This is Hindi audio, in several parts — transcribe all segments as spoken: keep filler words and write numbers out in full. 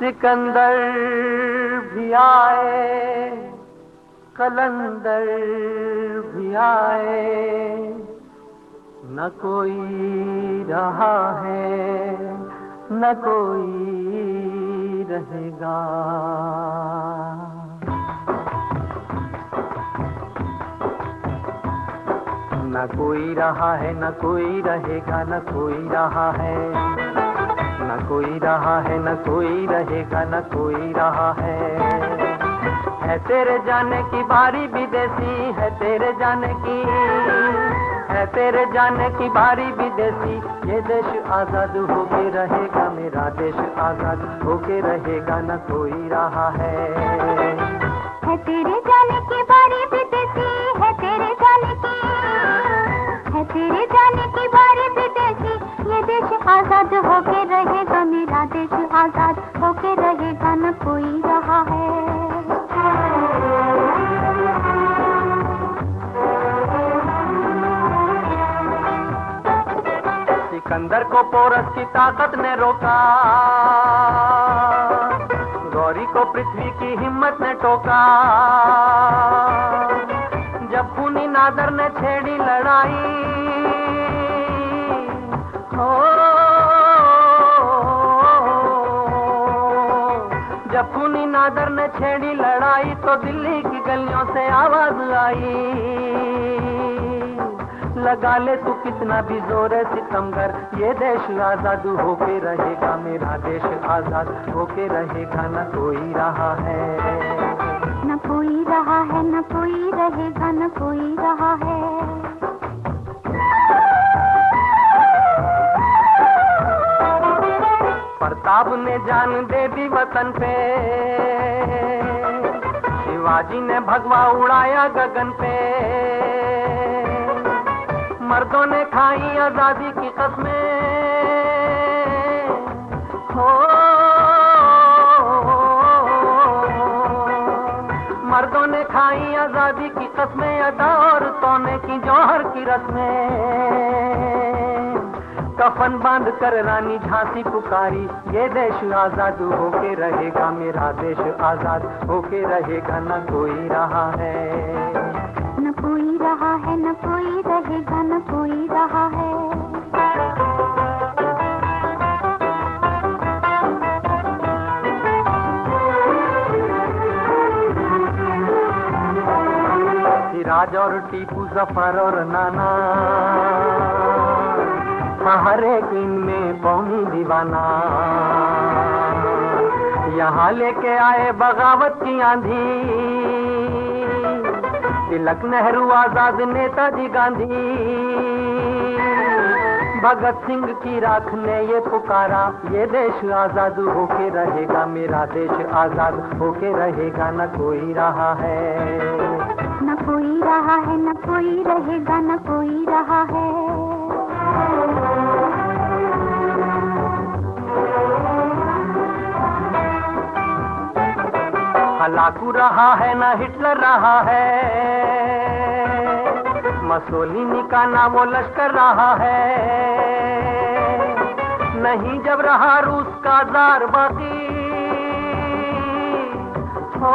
सिकंदर भी आए, कलंदर भी आए, न कोई रहा है न कोई रहेगा। न कोई रहा है न कोई रहेगा, न कोई रहा है न कोई रहा है न कोई रहेगा, न कोई रहा है। है तेरे जाने की बारी विदेशी, है तेरे जाने की, है तेरे जाने की बारी विदेशी। ये देश आजाद होके रहेगा, मेरा देश आजाद होके रहेगा, न कोई रहा है। है तेरे जाने की बारी विदेशी, है तेरे जाने की, है तेरे जाने की बारी विदेशी। ये देश आजाद होके रहेगा, मेरा देश आजाद होके रहेगा, न कोई रहा है। सिकंदर को पोरस की ताकत ने रोका, गौरी को पृथ्वी की हिम्मत ने टोका। जब खूनी नादर ने छेड़ी लड़ाई, हो जब खूनी नादर ने छेड़ी लड़ाई, तो दिल्ली की गलियों से आवाज आई, लगा ले तू कितना भी जोर है सितमगर। ये देश आजाद होके रहेगा, मेरा देश आजाद होके रहेगा, न कोई रहा है न कोई रहा है न कोई रहेगा, न कोई रहा है। प्रताप ने जान दे दी वतन पे, शिवाजी ने भगवा उड़ाया गगन पे। मर्दों ने खाई आजादी की कसमें, हो मर्दों ने खाई आजादी की कसमें, अदा औरतों ने की जौहर की रस्में। कफन बांध कर रानी झांसी पुकारी, ये देश आजाद होके रहेगा, मेरा देश आजाद होके रहेगा, न कोई रहा है न कोई रहा है न कोई रहेगा, न कोई रहा है। सिराज और टीपू, जफर और नाना, हर एक इनमें कौमी दीवाना। यहाँ लेके आए बगावत की आंधी, तिलक, नेहरू, आजाद, नेताजी गांधी। भगत सिंह की राख ने ये पुकारा, ये देश आजाद होके रहेगा, मेरा देश आजाद होके रहेगा, न कोई रहा है न कोई रहा है न कोई रहेगा, न कोई रहा है। हलाकू रहा है न हिटलर रहा है, मसोलिनी का ना वो लश्कर रहा है। नहीं जब रहा रूस का जार बाकी, हो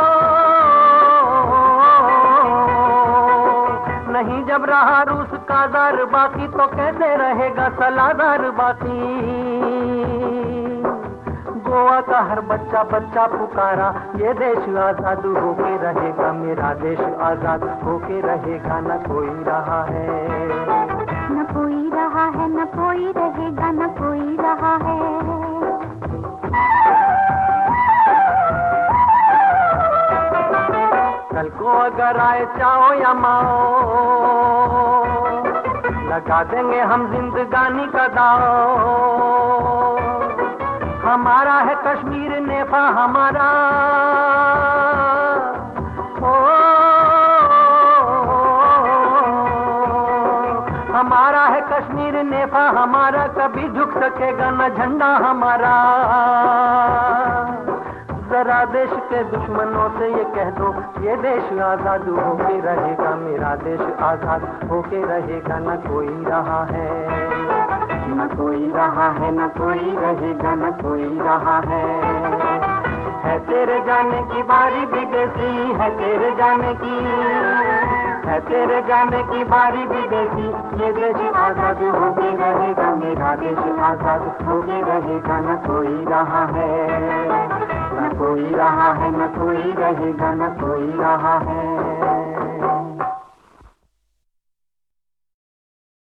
नहीं जब रहा रूस का जार बाकी, तो कैसे रहेगा सलादार बाकी। गोवा का हर बच्चा बच्चा पुकारा, ये देश आजाद होके रहेगा, मेरा देश आजाद होके रहेगा, न कोई रहा है न कोई रहा है न कोई रहेगा, न कोई रहा है। कल को अगर आए चाओ या माओ, लगा देंगे हम जिंदगानी का दाव। हमारा है कश्मीर नेफा हमारा, ओ हमारा है कश्मीर नेफा हमारा, कभी झुक सकेगा न झंडा हमारा। जरा देश के दुश्मनों से ये कह दो, ये देश आजाद होके रहेगा, मेरा देश आजाद होके रहेगा, न कोई रहा है न कोई रहा है, न कोई रहेगा, न कोई रहा है। है तेरे जाने की बारी विदेशी, है तेरे जाने की, है तेरे जाने की बारी विदेशी। ये देश आजाद होके रहेगा, मेरा देश आजाद होके रहेगा। न कोई रहा है, न कोई रहा है, न कोई रहेगा, न कोई रहा है।